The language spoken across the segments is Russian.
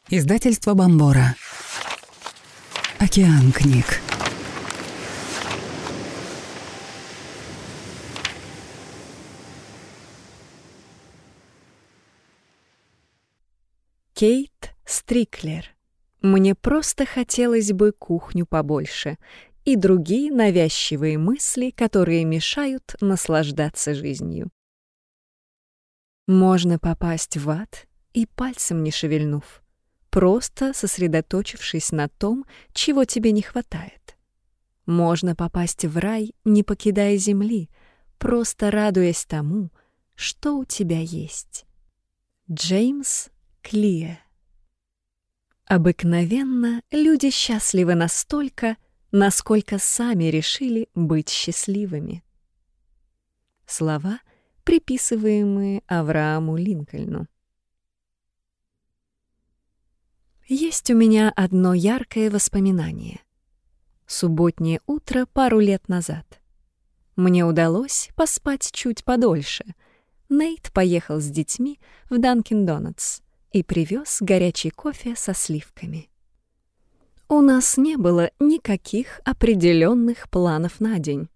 Издательство Бомбора. Океан книг. Кейт Стриклер. Мне просто хотелось бы кухню побольше и другие навязчивые мысли, которые мешают наслаждаться жизнью. Можно попасть в ад и пальцем не шевельнув, просто сосредоточившись на том, чего тебе не хватает. Можно попасть в рай, не покидая земли, просто радуясь тому, что у тебя есть. Джеймс Клиа. Обыкновенно люди счастливы настолько, насколько сами решили быть счастливыми. Слова, приписываемые Аврааму Линкольну. Есть у меня одно яркое воспоминание. Субботнее утро пару лет назад. Мне удалось поспать чуть подольше. Нейт поехал с детьми в Данкин Донатс и привез горячий кофе со сливками. У нас не было никаких определенных планов на день.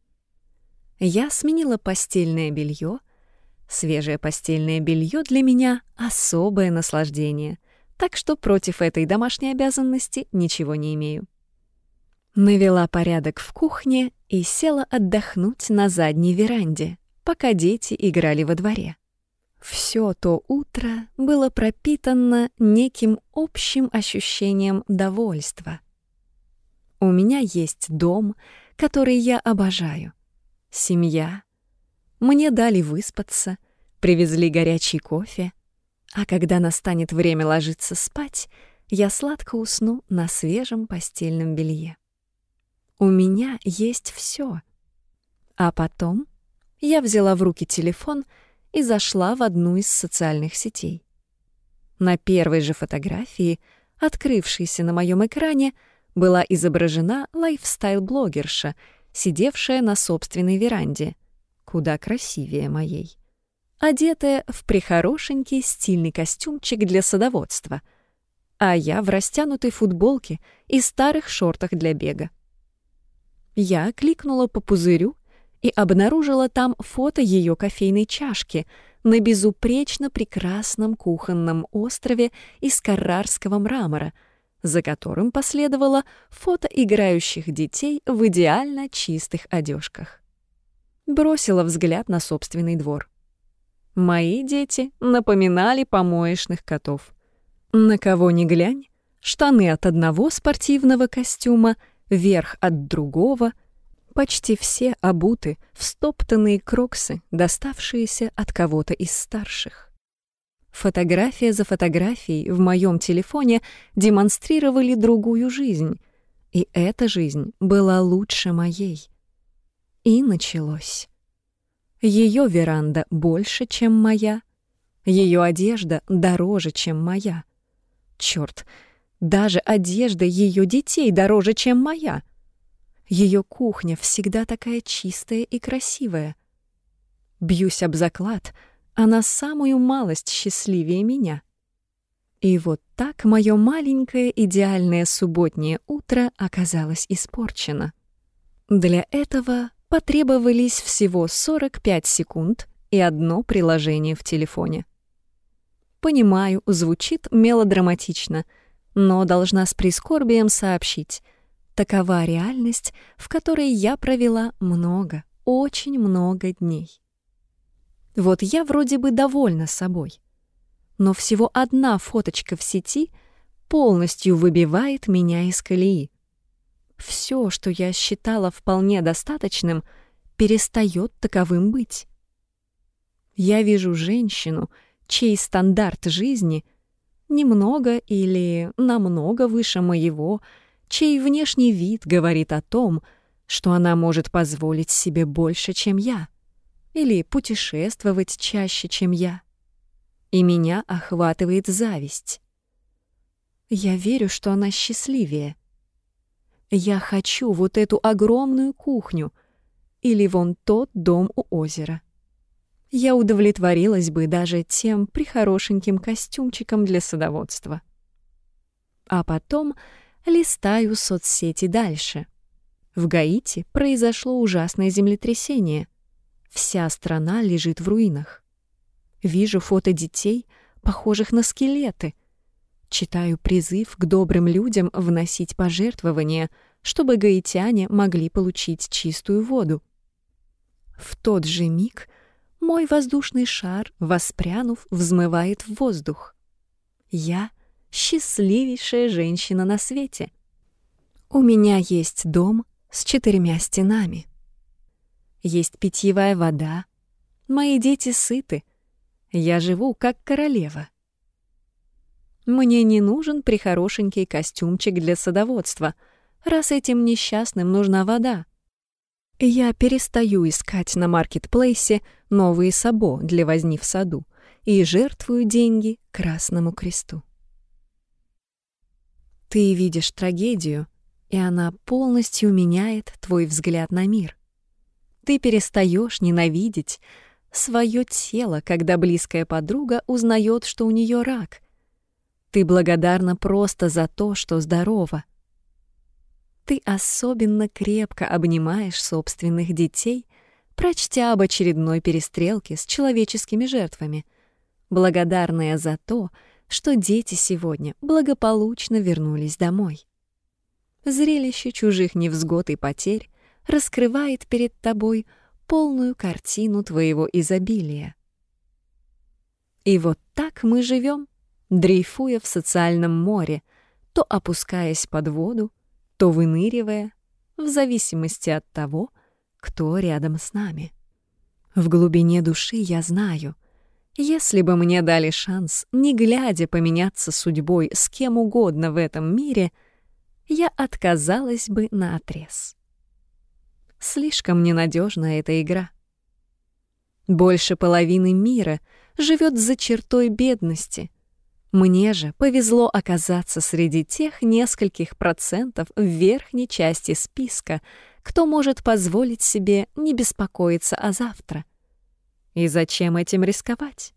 Я сменила постельное белье. Свежее постельное белье для меня — особое наслаждение, так что против этой домашней обязанности ничего не имею. Навела порядок в кухне и села отдохнуть на задней веранде, пока дети играли во дворе. Всё то утро было пропитано неким общим ощущением довольства. У меня есть дом, который я обожаю, семья. Мне дали выспаться, привезли горячий кофе, а когда настанет время ложиться спать, я сладко усну на свежем постельном белье. У меня есть всё. А потом я взяла в руки телефон и зашла в одну из социальных сетей. На первой же фотографии, открывшейся на моем экране, была изображена лайфстайл-блогерша, сидевшая на собственной веранде, куда красивее моей, одетая в прихорошенький стильный костюмчик для садоводства, а я в растянутой футболке и старых шортах для бега. Я кликнула по пузырю и обнаружила там фото ее кофейной чашки на безупречно прекрасном кухонном острове из каррарского мрамора, за которым последовало фото играющих детей в идеально чистых одежках. Бросила взгляд на собственный двор. Мои дети напоминали помоечных котов. На кого ни глянь, штаны от одного спортивного костюма, верх от другого, почти все обуты в стоптанные кроксы, доставшиеся от кого-то из старших. Фотография за фотографией в моем телефоне демонстрировали другую жизнь, и эта жизнь была лучше моей. И началось. Ее веранда больше, чем моя. Ее одежда дороже, чем моя. Черт, даже одежда ее детей дороже, чем моя. Ее кухня всегда такая чистая и красивая. Бьюсь об заклад, она самую малость счастливее меня. И вот так мое маленькое идеальное субботнее утро оказалось испорчено. Для этого потребовались всего 45 секунд и одно приложение в телефоне. Понимаю, звучит мелодраматично, но должна с прискорбием сообщить: такова реальность, в которой я провела много, очень много дней. Вот я вроде бы довольна собой, но всего одна фоточка в сети полностью выбивает меня из колеи. Всё, что я считала вполне достаточным, перестает таковым быть. Я вижу женщину, чей стандарт жизни немного или намного выше моего, чей внешний вид говорит о том, что она может позволить себе больше, чем я, или путешествовать чаще, чем я. И меня охватывает зависть. Я верю, что она счастливее. Я хочу вот эту огромную кухню или вон тот дом у озера. Я удовлетворилась бы даже тем прихорошеньким костюмчиком для садоводства. А потом листаю соцсети дальше. В Гаити произошло ужасное землетрясение. Вся страна лежит в руинах. Вижу фото детей, похожих на скелеты. Читаю призыв к добрым людям вносить пожертвования, чтобы гаитяне могли получить чистую воду. В тот же миг мой воздушный шар, воспрянув, взмывает в воздух. Я — счастливейшая женщина на свете. У меня есть дом с 4 стенами. Есть питьевая вода. Мои дети сыты. Я живу как королева. Мне не нужен прихорошенький костюмчик для садоводства, раз этим несчастным нужна вода. Я перестаю искать на маркетплейсе новые сабо для возни в саду и жертвую деньги Красному Кресту. Ты видишь трагедию, и она полностью меняет твой взгляд на мир. Ты перестаешь ненавидеть свое тело, когда близкая подруга узнает, что у нее рак. Ты благодарна просто за то, что здорова. Ты особенно крепко обнимаешь собственных детей, прочтя об очередной перестрелке с человеческими жертвами, благодарная за то, что дети сегодня благополучно вернулись домой. Зрелище чужих невзгод и потерь раскрывает перед тобой полную картину твоего изобилия. И вот так мы живем, дрейфуя в социальном море, то опускаясь под воду, то выныривая, в зависимости от того, кто рядом с нами. В глубине души я знаю, если бы мне дали шанс, не глядя, поменяться судьбой с кем угодно в этом мире, я отказалась бы наотрез. Слишком ненадежна эта игра. Больше половины мира живет за чертой бедности. Мне же повезло оказаться среди тех нескольких процентов в верхней части списка, кто может позволить себе не беспокоиться о завтра. И зачем этим рисковать?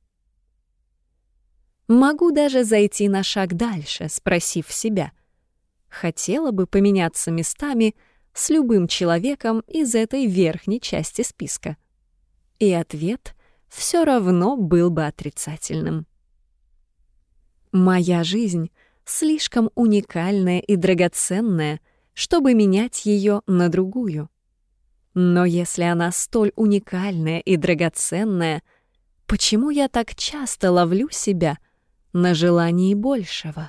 Могу даже зайти на шаг дальше, спросив себя, хотела бы поменяться местами с любым человеком из этой верхней части списка. И ответ все равно был бы отрицательным. Моя жизнь слишком уникальная и драгоценная, чтобы менять ее на другую. Но если она столь уникальная и драгоценная, почему я так часто ловлю себя на желании большего?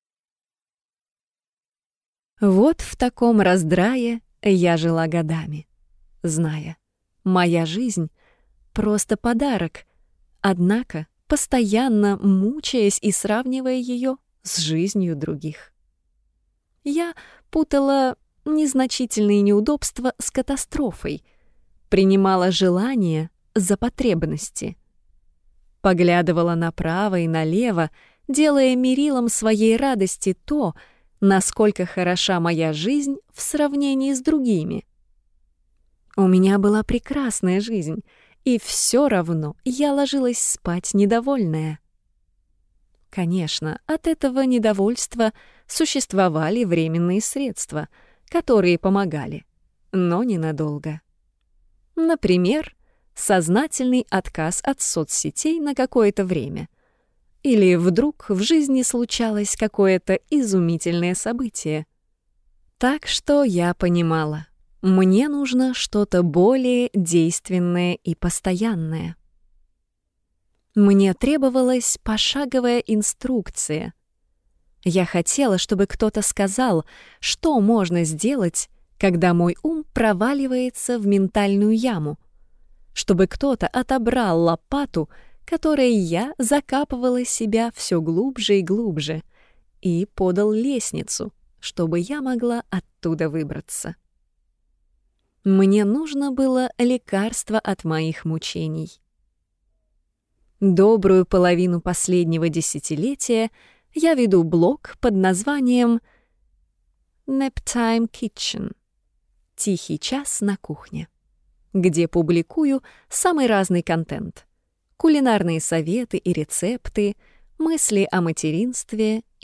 Вот в таком раздрае я жила годами, зная, моя жизнь — просто подарок, однако постоянно мучаясь и сравнивая ее с жизнью других. Я путала незначительные неудобства с катастрофой, принимала желания за потребности, поглядывала направо и налево, делая мерилом своей радости то, насколько хороша моя жизнь в сравнении с другими. У меня была прекрасная жизнь, и все равно я ложилась спать недовольная. Конечно, от этого недовольства существовали временные средства, которые помогали, но ненадолго. Например, сознательный отказ от соцсетей на какое-то время. Или вдруг в жизни случалось какое-то изумительное событие. Так что я понимала, мне нужно что-то более действенное и постоянное. Мне требовалась пошаговая инструкция. Я хотела, чтобы кто-то сказал, что можно сделать, когда мой ум проваливается в ментальную яму, чтобы кто-то отобрал лопату, которой я закапывала себя все глубже и глубже, и подал лестницу, чтобы я могла оттуда выбраться. Мне нужно было лекарство от моих мучений. Добрую половину последнего десятилетия я веду блог под названием Naptime Kitchen — «Тихий час на кухне», где публикую самый разный контент — кулинарные советы и рецепты, мысли о материнстве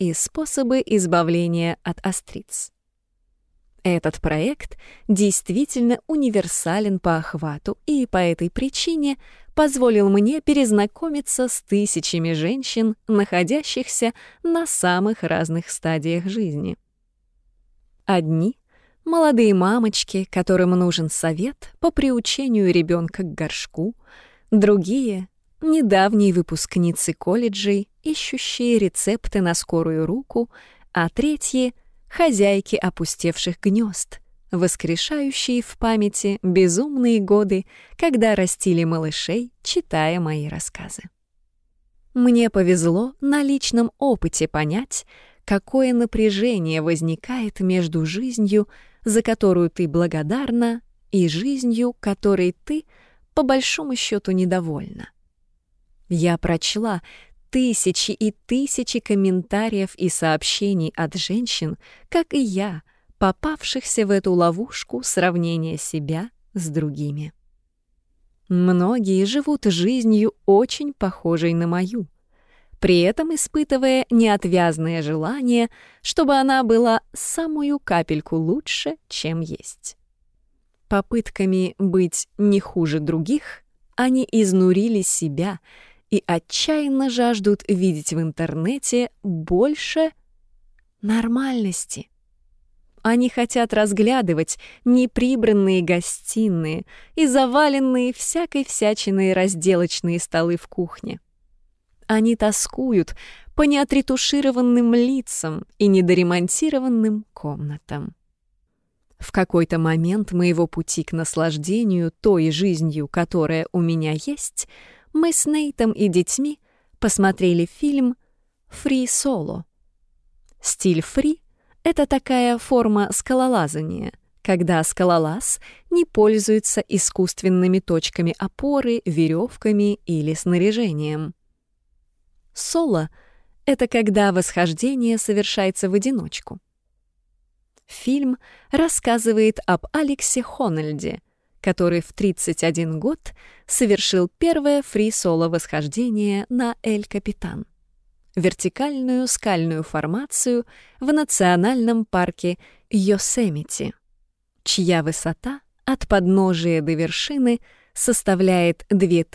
и способы избавления от остриц. Этот проект действительно универсален по охвату и по этой причине позволил мне перезнакомиться с тысячами женщин, находящихся на самых разных стадиях жизни. Одни — молодые мамочки, которым нужен совет по приучению ребенка к горшку, другие — недавние выпускницы колледжей, ищущие рецепты на скорую руку, а третьи — хозяйки опустевших гнезд, воскрешающие в памяти безумные годы, когда растили малышей, читая мои рассказы. Мне повезло на личном опыте понять, какое напряжение возникает между жизнью, за которую ты благодарна, и жизнью, которой ты, по большому счету, недовольна. Я прочла тысячи и тысячи комментариев и сообщений от женщин, как и я, попавшихся в эту ловушку сравнения себя с другими. Многие живут жизнью очень похожей на мою, при этом испытывая неотвязное желание, чтобы она была самую капельку лучше, чем есть. Попытками быть не хуже других они изнурили себя и отчаянно жаждут видеть в интернете больше нормальности. Они хотят разглядывать неприбранные гостиные и заваленные всякой всячиной разделочные столы в кухне. Они тоскуют по неотретушированным лицам и недоремонтированным комнатам. В какой-то момент моего пути к наслаждению той жизнью, которая у меня есть, мы с Нейтом и детьми посмотрели фильм «Фри Соло». Стиль фри — это такая форма скалолазания, когда скалолаз не пользуется искусственными точками опоры, веревками или снаряжением. Соло — это когда восхождение совершается в одиночку. Фильм рассказывает об Алексе Хоннельде, который в 31 год совершил первое фри-соло восхождение на Эль-Капитан, вертикальную скальную формацию в национальном парке Йосемити, чья высота от подножия до вершины составляет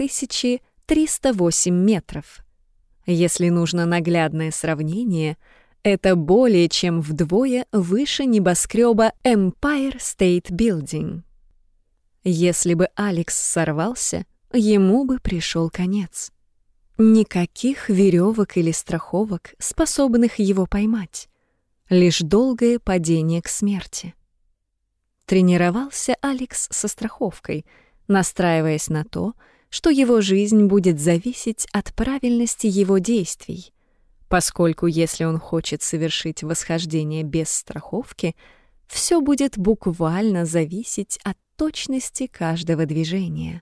2308 метров. Если нужно наглядное сравнение, это более чем вдвое выше небоскреба Empire State Building. Если бы Алекс сорвался, ему бы пришел конец. Никаких веревок или страховок, способных его поймать. Лишь долгое падение к смерти. Тренировался Алекс со страховкой, настраиваясь на то, что его жизнь будет зависеть от правильности его действий, поскольку если он хочет совершить восхождение без страховки, все будет буквально зависеть от точности каждого движения.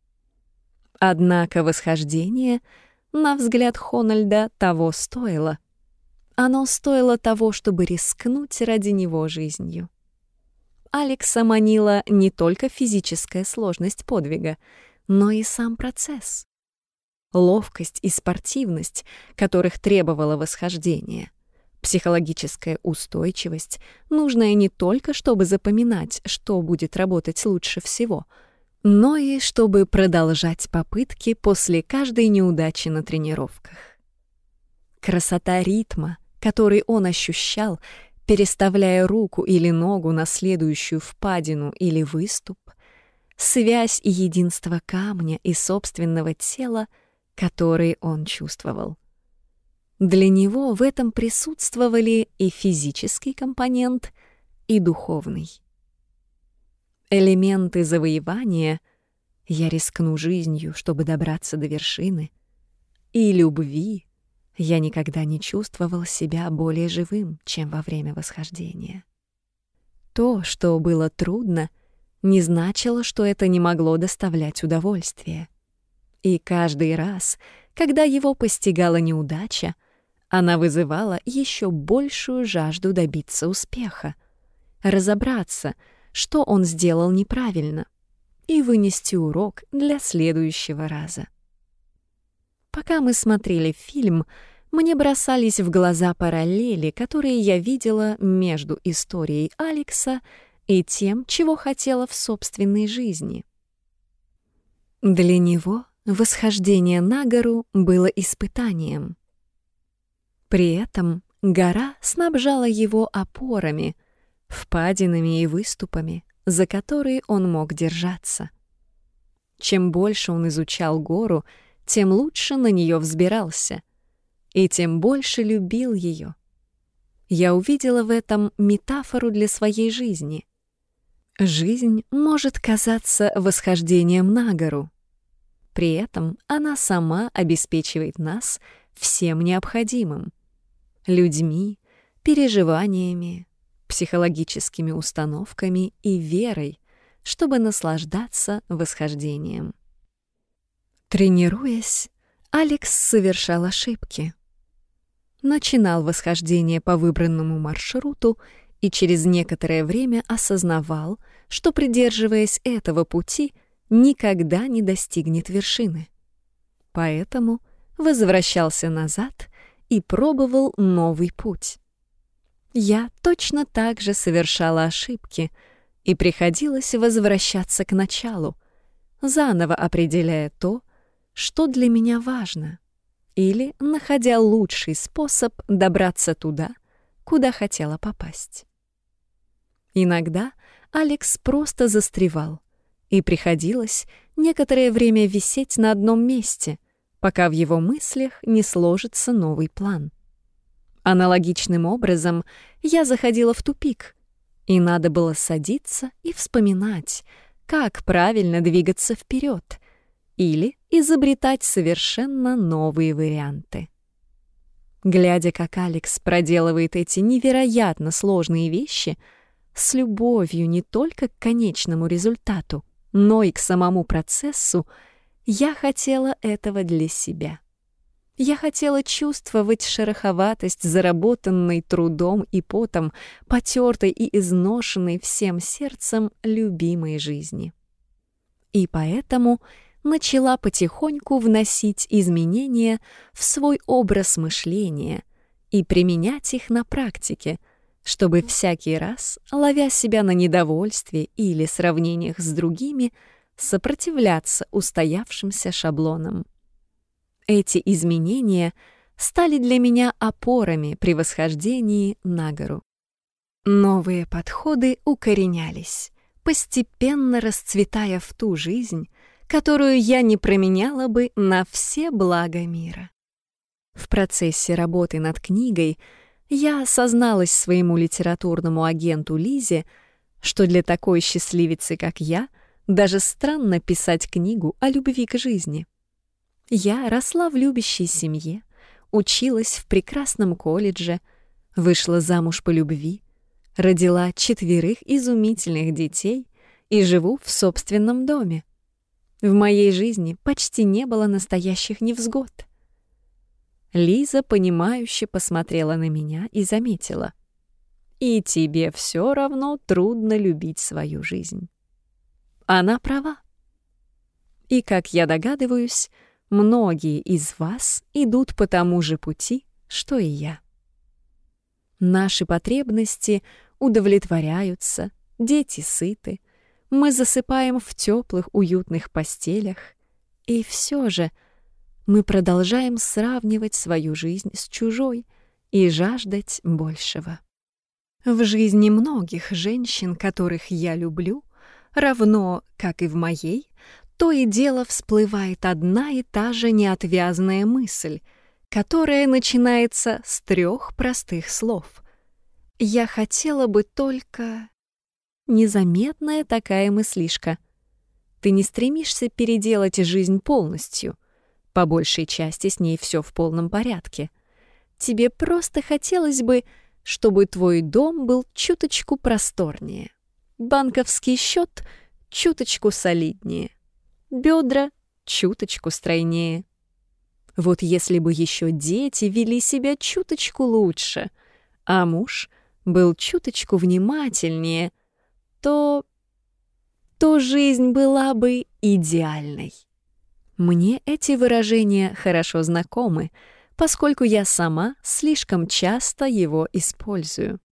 Однако восхождение, на взгляд Хоннельда, того стоило. Оно стоило того, чтобы рискнуть ради него жизнью. Алекса манила не только физическая сложность подвига, но и сам процесс. Ловкость и спортивность, которых требовало восхождение. Психологическая устойчивость, нужная не только, чтобы запоминать, что будет работать лучше всего, но и чтобы продолжать попытки после каждой неудачи на тренировках. Красота ритма, который он ощущал, переставляя руку или ногу на следующую впадину или выступ, связь и единство камня и собственного тела, который он чувствовал. Для него в этом присутствовали и физический компонент, и духовный. Элементы завоевания — я рискну жизнью, чтобы добраться до вершины, и любви — я никогда не чувствовал себя более живым, чем во время восхождения. То, что было трудно, не значило, что это не могло доставлять удовольствие. И каждый раз, когда его постигала неудача, она вызывала еще большую жажду добиться успеха, разобраться, что он сделал неправильно, и вынести урок для следующего раза. Пока мы смотрели фильм, мне бросались в глаза параллели, которые я видела между историей Алекса и тем, чего хотела в собственной жизни. Для него восхождение на гору было испытанием. При этом гора снабжала его опорами, впадинами и выступами, за которые он мог держаться. Чем больше он изучал гору, тем лучше на нее взбирался, и тем больше любил ее. Я увидела в этом метафору для своей жизни. Жизнь может казаться восхождением на гору. При этом она сама обеспечивает нас всем необходимым — людьми, переживаниями, психологическими установками и верой, чтобы наслаждаться восхождением. Тренируясь, Алекс совершал ошибки. Начинал восхождение по выбранному маршруту и через некоторое время осознавал, что, придерживаясь этого пути, никогда не достигнет вершины. Поэтому возвращался назад и пробовал новый путь. Я точно так же совершала ошибки, и приходилось возвращаться к началу, заново определяя то, что для меня важно, или находя лучший способ добраться туда, куда хотела попасть. Иногда Алекс просто застревал, и приходилось некоторое время висеть на одном месте, пока в его мыслях не сложится новый план. Аналогичным образом я заходила в тупик, и надо было садиться и вспоминать, как правильно двигаться вперед, или изобретать совершенно новые варианты. Глядя, как Алекс проделывает эти невероятно сложные вещи, с любовью не только к конечному результату, но и к самому процессу, я хотела этого для себя. Я хотела чувствовать шероховатость, заработанной трудом и потом, потертой и изношенной всем сердцем любимой жизни. И поэтому начала потихоньку вносить изменения в свой образ мышления и применять их на практике, чтобы всякий раз, ловя себя на недовольстве или сравнениях с другими, сопротивляться устоявшимся шаблонам. Эти изменения стали для меня опорами при восхождении на гору. Новые подходы укоренялись, постепенно расцветая в ту жизнь, которую я не променяла бы на все блага мира. В процессе работы над книгой я осозналась своему литературному агенту Лизе, что для такой счастливицы, как я, даже странно писать книгу о любви к жизни. Я росла в любящей семье, училась в прекрасном колледже, вышла замуж по любви, родила 4 изумительных детей и живу в собственном доме. В моей жизни почти не было настоящих невзгод. Лиза, понимающе посмотрела на меня и заметила: «И тебе все равно трудно любить свою жизнь». Она права. И, как я догадываюсь, многие из вас идут по тому же пути, что и я. Наши потребности удовлетворяются, дети сыты, мы засыпаем в теплых, уютных постелях, и все же мы продолжаем сравнивать свою жизнь с чужой и жаждать большего. В жизни многих женщин, которых я люблю, равно как и в моей, то и дело всплывает одна и та же неотвязная мысль, которая начинается с 3 простых слов. «Я хотела бы только...» Незаметная такая мыслишка. Ты не стремишься переделать жизнь полностью. По большей части с ней все в полном порядке. Тебе просто хотелось бы, чтобы твой дом был чуточку просторнее, банковский счет чуточку солиднее, бедра чуточку стройнее. Вот если бы еще дети вели себя чуточку лучше, а муж был чуточку внимательнее, то жизнь была бы идеальной. Мне эти выражения хорошо знакомы, поскольку я сама слишком часто его использую.